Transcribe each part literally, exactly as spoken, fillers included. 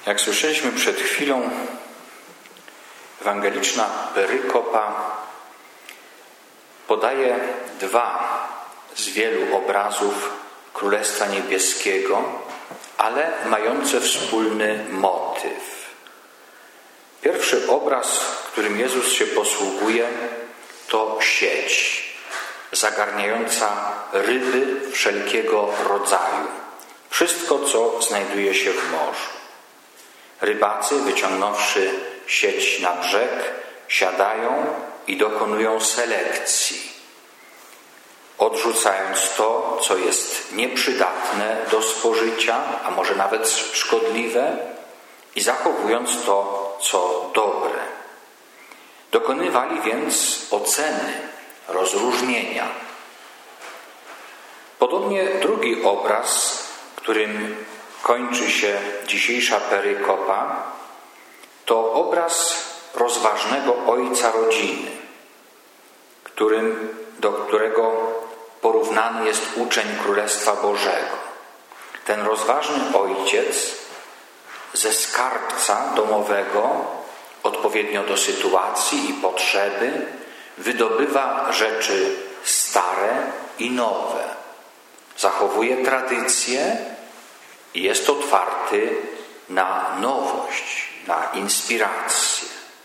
Jak słyszeliśmy przed chwilą, ewangeliczna perykopa podaje dwa z wielu obrazów Królestwa Niebieskiego, ale mające wspólny motyw. Pierwszy obraz, którym Jezus się posługuje, to sieć zagarniająca ryby wszelkiego rodzaju. Wszystko, co znajduje się w morzu. Rybacy, wyciągnąwszy sieć na brzeg, siadają i dokonują selekcji, odrzucając to, co jest nieprzydatne do spożycia, a może nawet szkodliwe, i zachowując to, co dobre. Dokonywali więc oceny, rozróżnienia. Podobnie drugi obraz, którym kończy się dzisiejsza perykopa, to obraz rozważnego ojca rodziny, którym, do którego porównany jest uczeń Królestwa Bożego. Ten rozważny ojciec ze skarbca domowego, odpowiednio do sytuacji i potrzeby, wydobywa rzeczy stare i nowe. Zachowuje tradycje i jest otwarty na nowość, na inspirację.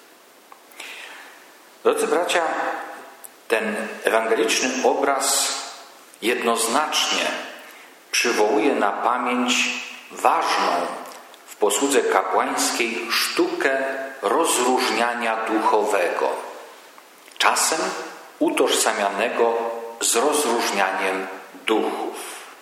Drodzy bracia, ten ewangeliczny obraz jednoznacznie przywołuje na pamięć ważną w posłudze kapłańskiej sztukę rozróżniania duchowego, czasem utożsamianego z rozróżnianiem duchów.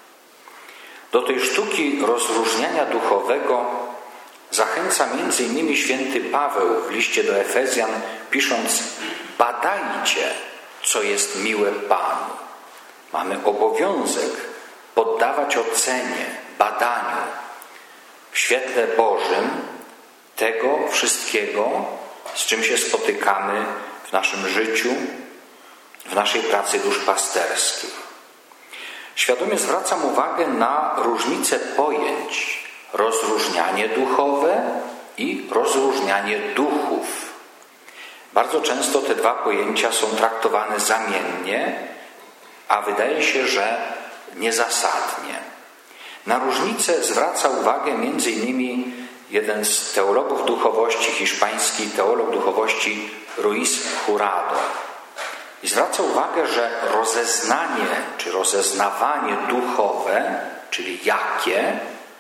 Do tej sztuki rozróżniania duchowego zachęca między innymi święty Paweł w liście do Efezjan, pisząc: badajcie, co jest miłe Panu. Mamy obowiązek poddawać ocenie, badaniu w świetle Bożym tego wszystkiego, z czym się spotykamy w naszym życiu, w naszej pracy duszpasterskiej. Świadomie zwracam uwagę na różnicę pojęć: rozróżnianie duchowe i rozróżnianie duchów. Bardzo często te dwa pojęcia są traktowane zamiennie, a wydaje się, że niezasadnie. Na różnicę zwraca uwagę między innymi jeden z teologów duchowości, hiszpański teolog duchowości Ruiz Jurado. I zwraca uwagę, że rozeznanie czy rozeznawanie duchowe, czyli jakie,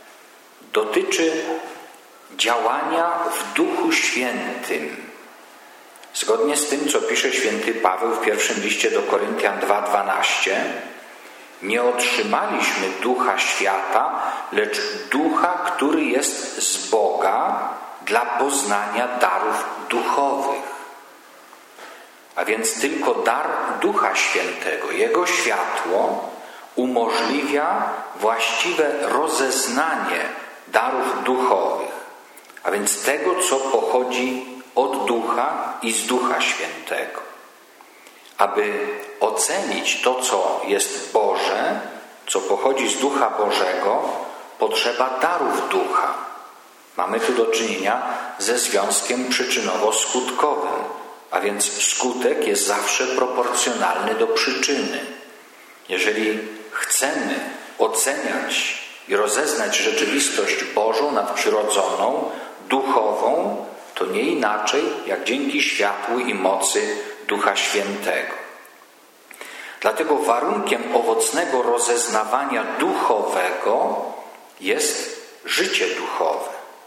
dotyczy działania w Duchu Świętym. Zgodnie z tym, co pisze święty Paweł w pierwszym liście do Koryntian dwa dwanaście, nie otrzymaliśmy ducha świata, lecz ducha, który jest z Boga dla poznania darów duchowych. A więc tylko dar Ducha Świętego, Jego światło umożliwia właściwe rozeznanie darów duchowych, a więc tego, co pochodzi od Ducha i z Ducha Świętego. Aby ocenić to, co jest Boże, co pochodzi z Ducha Bożego, potrzeba darów Ducha. Mamy tu do czynienia ze związkiem przyczynowo-skutkowym, a więc skutek jest zawsze proporcjonalny do przyczyny. Jeżeli chcemy oceniać i rozeznać rzeczywistość Bożą, nadprzyrodzoną, duchową, to nie inaczej jak dzięki światłu i mocy Ducha Świętego. Dlatego warunkiem owocnego rozeznawania duchowego jest życie duchowe.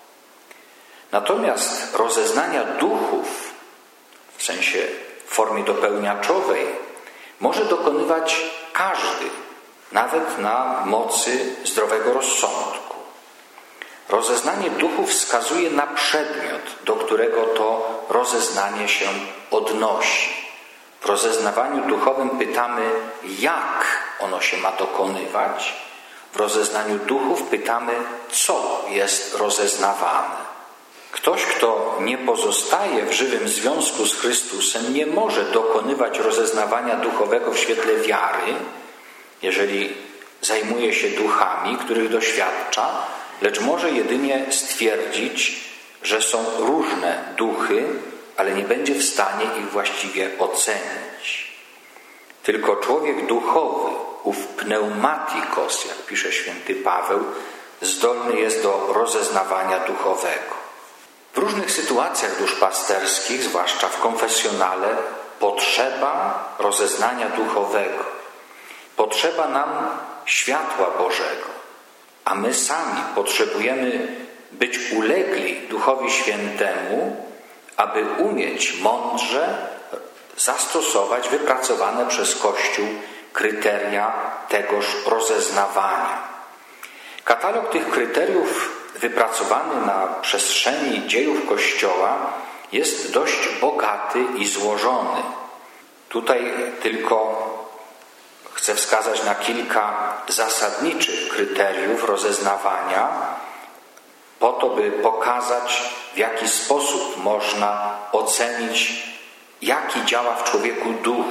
Natomiast rozeznania duchów w sensie w formie dopełniaczowej może dokonywać każdy, nawet na mocy zdrowego rozsądku. Rozeznanie duchów wskazuje na przedmiot, do którego to rozeznanie się odnosi. W rozeznawaniu duchowym pytamy, jak ono się ma dokonywać. W rozeznaniu duchów pytamy, co jest rozeznawane. Ktoś, kto nie pozostaje w żywym związku z Chrystusem, nie może dokonywać rozeznawania duchowego w świetle wiary, jeżeli zajmuje się duchami, których doświadcza, lecz może jedynie stwierdzić, że są różne duchy, ale nie będzie w stanie ich właściwie ocenić. Tylko człowiek duchowy, ów pneumatikos, jak pisze święty Paweł, zdolny jest do rozeznawania duchowego. W różnych sytuacjach duszpasterskich, zwłaszcza w konfesjonale, potrzeba rozeznania duchowego. Potrzeba nam światła Bożego, a my sami potrzebujemy być ulegli Duchowi Świętemu, aby umieć mądrze zastosować wypracowane przez Kościół kryteria tegoż rozeznawania. Katalog tych kryteriów wypracowany na przestrzeni dziejów Kościoła jest dość bogaty i złożony. Tutaj tylko chcę wskazać na kilka zasadniczych kryteriów rozeznawania, po to, by pokazać, w jaki sposób można ocenić, jaki działa w człowieku duch,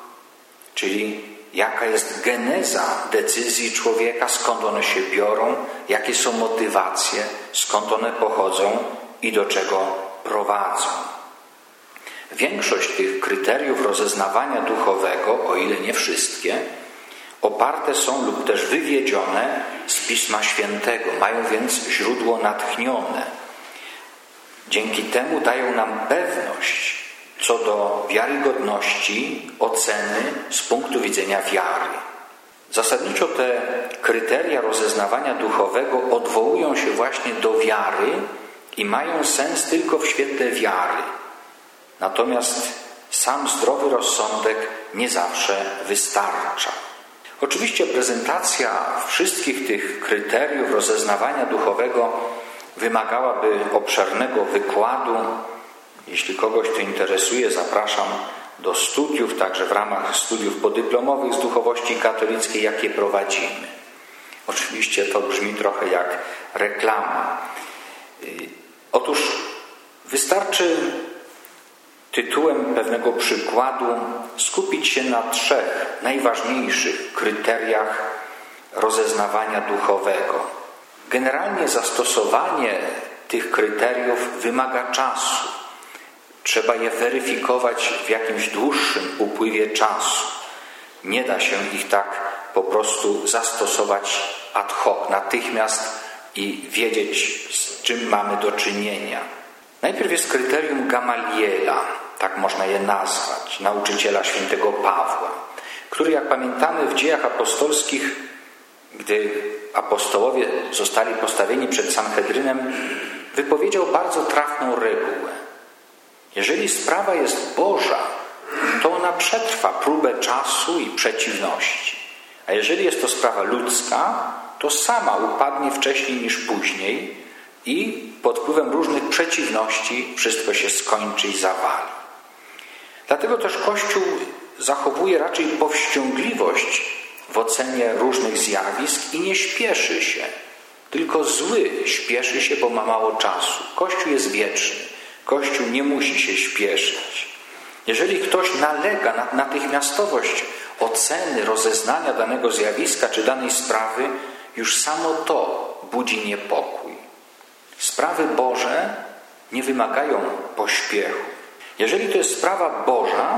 czyli jaka jest geneza decyzji człowieka, skąd one się biorą, jakie są motywacje, skąd one pochodzą i do czego prowadzą. Większość tych kryteriów rozeznawania duchowego, o ile nie wszystkie, oparte są lub też wywiedzione z Pisma Świętego, mają więc źródło natchnione. Dzięki temu dają nam pewność co do wiarygodności oceny z punktu widzenia wiary. Zasadniczo te kryteria rozeznawania duchowego odwołują się właśnie do wiary i mają sens tylko w świetle wiary. Natomiast sam zdrowy rozsądek nie zawsze wystarcza. Oczywiście prezentacja wszystkich tych kryteriów rozeznawania duchowego wymagałaby obszernego wykładu. Jeśli kogoś to interesuje, zapraszam do studiów, także w ramach studiów podyplomowych z duchowości katolickiej, jakie prowadzimy. Oczywiście to brzmi trochę jak reklama. Otóż wystarczy tytułem pewnego przykładu skupić się na trzech najważniejszych kryteriach rozeznawania duchowego. Generalnie zastosowanie tych kryteriów wymaga czasu. Trzeba je weryfikować w jakimś dłuższym upływie czasu. Nie da się ich tak po prostu zastosować ad hoc, natychmiast i wiedzieć, z czym mamy do czynienia. Najpierw jest kryterium Gamaliela, tak można je nazwać, nauczyciela świętego Pawła, który, jak pamiętamy, w dziejach apostolskich, gdy apostołowie zostali postawieni przed Sanhedrynem, wypowiedział bardzo trafną regułę. Jeżeli sprawa jest Boża, to ona przetrwa próbę czasu i przeciwności. A jeżeli jest to sprawa ludzka, to sama upadnie wcześniej niż później i pod wpływem różnych przeciwności wszystko się skończy i zawali. Dlatego też Kościół zachowuje raczej powściągliwość w ocenie różnych zjawisk i nie śpieszy się. Tylko zły śpieszy się, bo ma mało czasu. Kościół jest wieczny. Kościół nie musi się śpieszyć. Jeżeli ktoś nalega na natychmiastowość oceny, rozeznania danego zjawiska czy danej sprawy, już samo to budzi niepokój. Sprawy Boże nie wymagają pośpiechu. Jeżeli to jest sprawa Boża,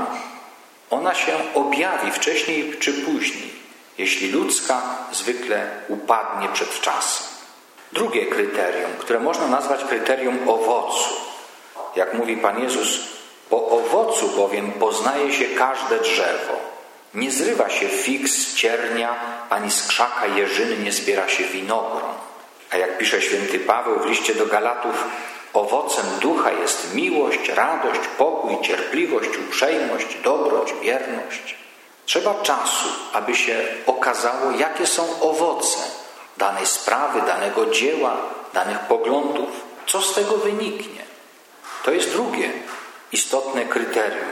ona się objawi wcześniej czy później. Jeśli ludzka, zwykle upadnie przed czasem. Drugie kryterium, które można nazwać kryterium owocu. Jak mówi Pan Jezus, po owocu bowiem poznaje się każde drzewo. Nie zrywa się fig z ciernia, ani z krzaka jeżyny nie zbiera się winogron. A jak pisze święty Paweł w liście do Galatów, owocem ducha jest miłość, radość, pokój, cierpliwość, uprzejmość, dobroć, wierność. Trzeba czasu, aby się okazało, jakie są owoce danej sprawy, danego dzieła, danych poglądów. Co z tego wyniknie? To jest drugie istotne kryterium,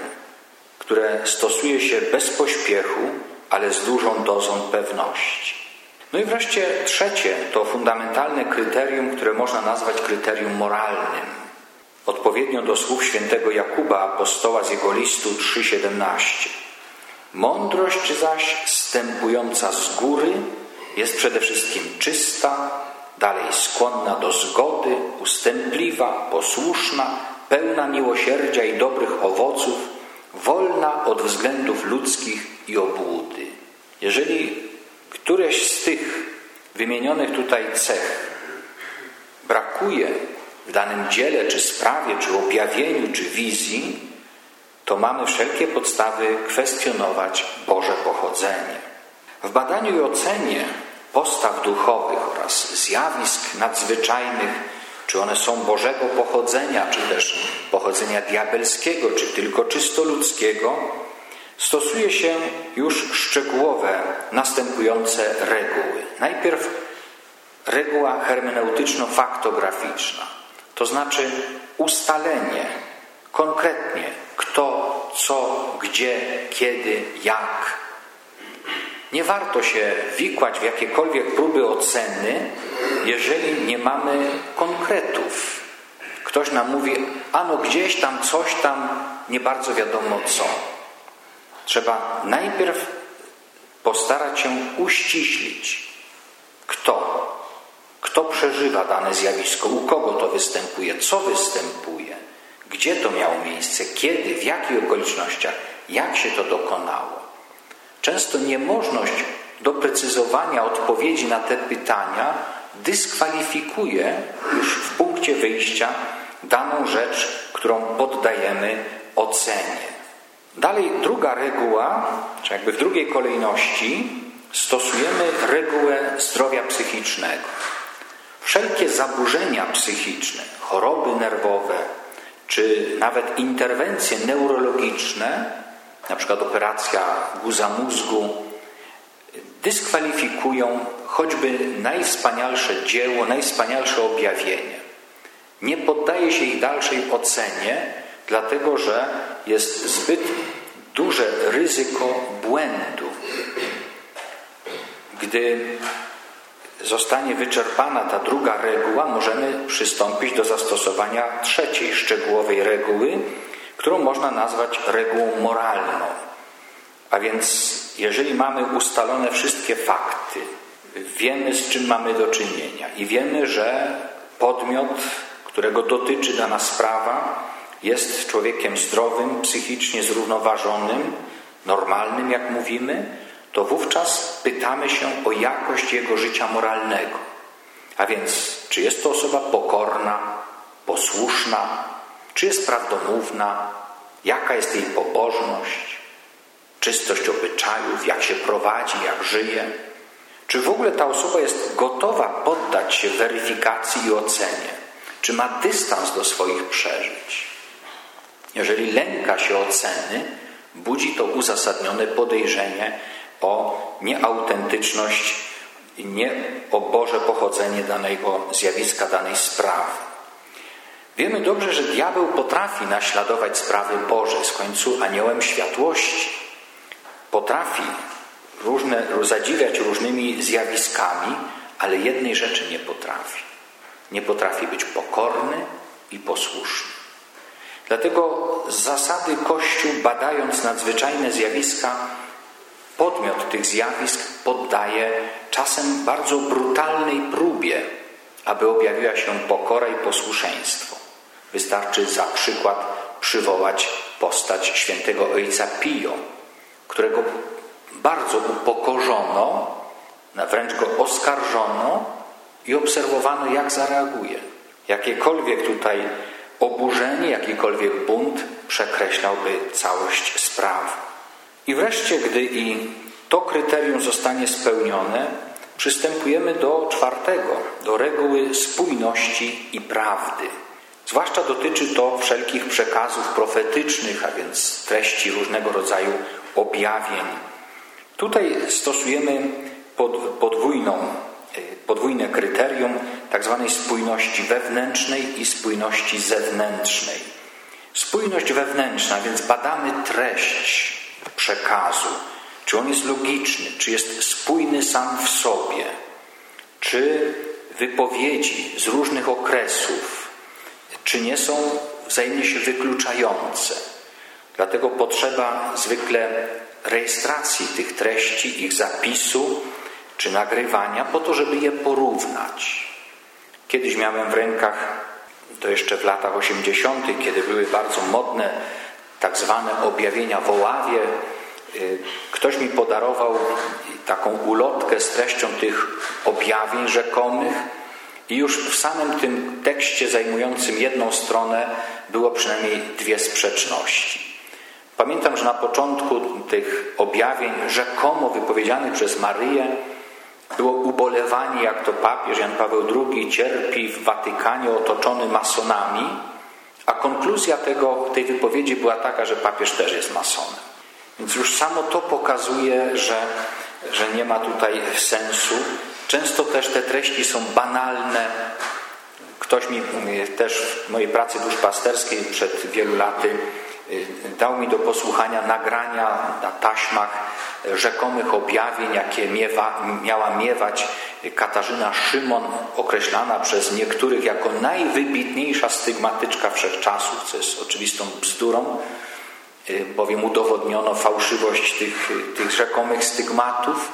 które stosuje się bez pośpiechu, ale z dużą dozą pewności. No i wreszcie trzecie to fundamentalne kryterium, które można nazwać kryterium moralnym. Odpowiednio do słów świętego Jakuba, apostoła z jego listu trzy siedemnaście. Mądrość zaś zstępująca z góry jest przede wszystkim czysta, Dalej, skłonna do zgody, ustępliwa, posłuszna, pełna miłosierdzia i dobrych owoców, wolna od względów ludzkich i obłudy. Jeżeli któreś z tych wymienionych tutaj cech brakuje w danym dziele, czy sprawie, czy objawieniu, czy wizji, to mamy wszelkie podstawy kwestionować Boże pochodzenie. W badaniu i ocenie postaw duchowych oraz zjawisk nadzwyczajnych, czy one są Bożego pochodzenia, czy też pochodzenia diabelskiego, czy tylko czysto ludzkiego, stosuje się już szczegółowe, następujące reguły. Najpierw reguła hermeneutyczno-faktograficzna, to znaczy ustalenie konkretnie kto, co, gdzie, kiedy, jak. Nie warto się wikłać w jakiekolwiek próby oceny, jeżeli nie mamy konkretów. Ktoś nam mówi, ano gdzieś tam, coś tam, nie bardzo wiadomo co. Trzeba najpierw postarać się uściślić, kto, kto przeżywa dane zjawisko, u kogo to występuje, co występuje, gdzie to miało miejsce, kiedy, w jakich okolicznościach, jak się to dokonało. Często niemożność doprecyzowania odpowiedzi na te pytania dyskwalifikuje już w punkcie wyjścia daną rzecz, którą poddajemy ocenie. Dalej druga reguła, czy jakby w drugiej kolejności stosujemy regułę zdrowia psychicznego. Wszelkie zaburzenia psychiczne, choroby nerwowe, czy nawet interwencje neurologiczne, na przykład operacja guza mózgu, dyskwalifikują choćby najwspanialsze dzieło, najwspanialsze objawienie. Nie poddaje się ich dalszej ocenie, dlatego że jest zbyt duże ryzyko błędu. Gdy zostanie wyczerpana ta druga reguła, możemy przystąpić do zastosowania trzeciej szczegółowej reguły, którą można nazwać regułą moralną. A więc jeżeli mamy ustalone wszystkie fakty, wiemy z czym mamy do czynienia i wiemy, że podmiot, którego dotyczy dana sprawa, jest człowiekiem zdrowym, psychicznie zrównoważonym, normalnym, jak mówimy, to wówczas pytamy się o jakość jego życia moralnego. A więc, czy jest to osoba pokorna, posłuszna, czy jest prawdomówna, jaka jest jej pobożność, czystość obyczajów, jak się prowadzi, jak żyje. Czy w ogóle ta osoba jest gotowa poddać się weryfikacji i ocenie? Czy ma dystans do swoich przeżyć? Jeżeli lęka się oceny, budzi to uzasadnione podejrzenie o nieautentyczność i nie o Boże pochodzenie danego zjawiska, danej sprawy. Wiemy dobrze, że diabeł potrafi naśladować sprawy Boże, z końcu aniołem światłości. Potrafi różne, zadziwiać różnymi zjawiskami, ale jednej rzeczy nie potrafi. Nie potrafi być pokorny i posłuszny. Dlatego z zasady Kościół, badając nadzwyczajne zjawiska, podmiot tych zjawisk poddaje czasem bardzo brutalnej próbie, aby objawiła się pokora i posłuszeństwo. Wystarczy za przykład przywołać postać świętego ojca Pio, którego bardzo upokorzono, wręcz go oskarżono i obserwowano, jak zareaguje. Jakiekolwiek tutaj oburzenie, jakikolwiek bunt przekreślałby całość sprawy. I wreszcie, gdy i to kryterium zostanie spełnione, przystępujemy do czwartego, do reguły spójności i prawdy. Zwłaszcza dotyczy to wszelkich przekazów profetycznych, a więc treści różnego rodzaju objawień. Tutaj stosujemy podwójną, podwójne kryterium tak zwanej spójności wewnętrznej i spójności zewnętrznej. Spójność wewnętrzna, więc badamy treść przekazu, czy on jest logiczny, czy jest spójny sam w sobie, czy wypowiedzi z różnych okresów, czy nie są wzajemnie się wykluczające. Dlatego potrzeba zwykle rejestracji tych treści, ich zapisu czy nagrywania po to, żeby je porównać. Kiedyś miałem w rękach, to jeszcze w latach osiemdziesiątych, kiedy były bardzo modne tak zwane objawienia w Oławie, ktoś mi podarował taką ulotkę z treścią tych objawień rzekomych i już w samym tym tekście zajmującym jedną stronę było przynajmniej dwie sprzeczności. Pamiętam, że na początku tych objawień rzekomo wypowiedzianych przez Maryję było ubolewanie, jak to papież Jan Paweł drugi cierpi w Watykanie otoczony masonami, a konkluzja tego, tej wypowiedzi była taka, że papież też jest masonem. Więc już samo to pokazuje, że, że nie ma tutaj sensu. Często też te treści są banalne. Ktoś mi też w mojej pracy duszpasterskiej przed wielu laty dał mi do posłuchania nagrania na taśmach rzekomych objawień, jakie miewa, miała miewać Katarzyna Szymon, określana przez niektórych jako najwybitniejsza stygmatyczka wszechczasów, co jest oczywistą bzdurą, bowiem udowodniono fałszywość tych, tych rzekomych stygmatów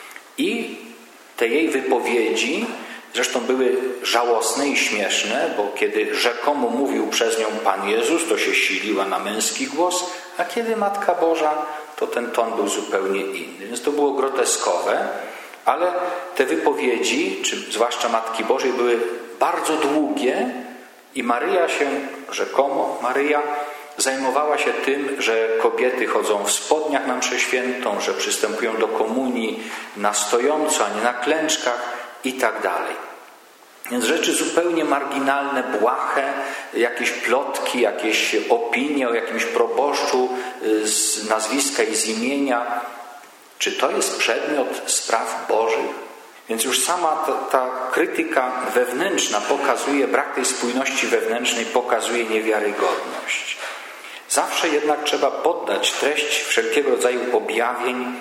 i te jej wypowiedzi zresztą były żałosne i śmieszne, bo kiedy rzekomo mówił przez nią Pan Jezus, to się siliła na męski głos, a kiedy Matka Boża, to ten ton był zupełnie inny. Więc to było groteskowe, ale te wypowiedzi, czy zwłaszcza Matki Bożej, były bardzo długie i Maryja się, rzekomo Maryja, zajmowała się tym, że kobiety chodzą w spodniach na mszę świętą, że przystępują do komunii na stojąco, a nie na klęczkach i tak dalej. Więc rzeczy zupełnie marginalne, błahe, jakieś plotki, jakieś opinie o jakimś proboszczu z nazwiska i z imienia. Czy to jest przedmiot spraw Bożych? Więc już sama ta, ta krytyka wewnętrzna pokazuje, brak tej spójności wewnętrznej pokazuje niewiarygodność. Zawsze jednak trzeba poddać treść wszelkiego rodzaju objawień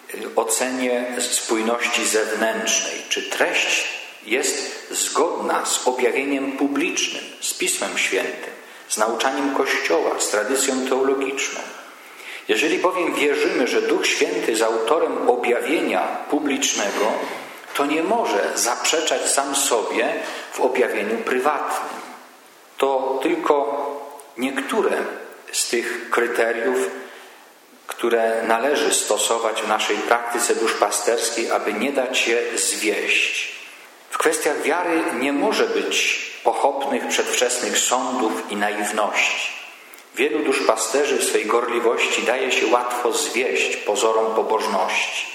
ocenie spójności zewnętrznej. Czy treść jest zgodna z objawieniem publicznym, z Pismem Świętym, z nauczaniem Kościoła, z tradycją teologiczną. Jeżeli bowiem wierzymy, że Duch Święty jest autorem objawienia publicznego, to nie może zaprzeczać sam sobie w objawieniu prywatnym. To tylko niektóre z tych kryteriów, które należy stosować w naszej praktyce duszpasterskiej, aby nie dać się zwieść. W kwestiach wiary nie może być pochopnych przedwczesnych sądów i naiwności. Wielu duszpasterzy w swej gorliwości daje się łatwo zwieść pozorom pobożności.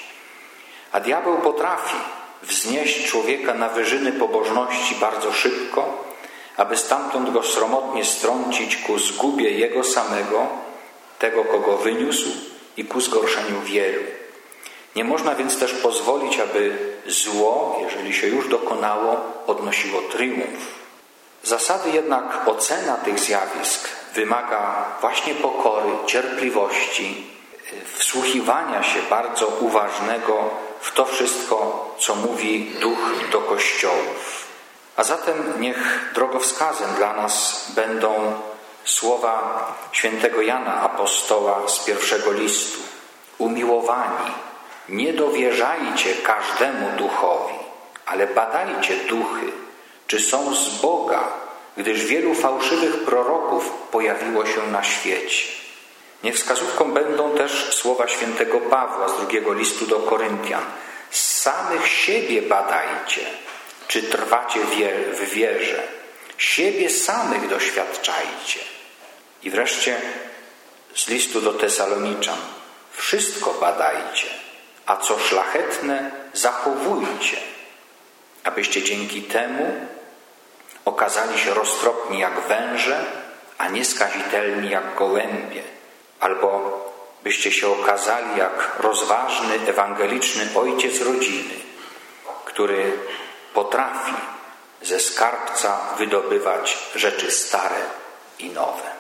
A diabeł potrafi wznieść człowieka na wyżyny pobożności bardzo szybko, aby stamtąd go sromotnie strącić ku zgubie jego samego, tego, kogo wyniósł, i ku zgorszeniu wielu. Nie można więc też pozwolić, aby zło, jeżeli się już dokonało, odnosiło tryumf. Zasady jednak ocena tych zjawisk wymaga właśnie pokory, cierpliwości, wsłuchiwania się bardzo uważnego w to wszystko, co mówi Duch do kościołów. A zatem niech drogowskazem dla nas będą słowa świętego Jana Apostoła z pierwszego listu. Umiłowani, nie dowierzajcie każdemu duchowi, ale badajcie duchy, czy są z Boga, gdyż wielu fałszywych proroków pojawiło się na świecie. Niech wskazówką będą też słowa świętego Pawła z drugiego listu do Koryntian. Z samych siebie badajcie, czy trwacie w wierze. Siebie samych doświadczajcie. I wreszcie z listu do Tesaloniczan. Wszystko badajcie, a co szlachetne zachowujcie, abyście dzięki temu okazali się roztropni jak węże, a nie skazitelni jak gołębie, albo byście się okazali jak rozważny, ewangeliczny ojciec rodziny, który potrafi ze skarbca wydobywać rzeczy stare i nowe.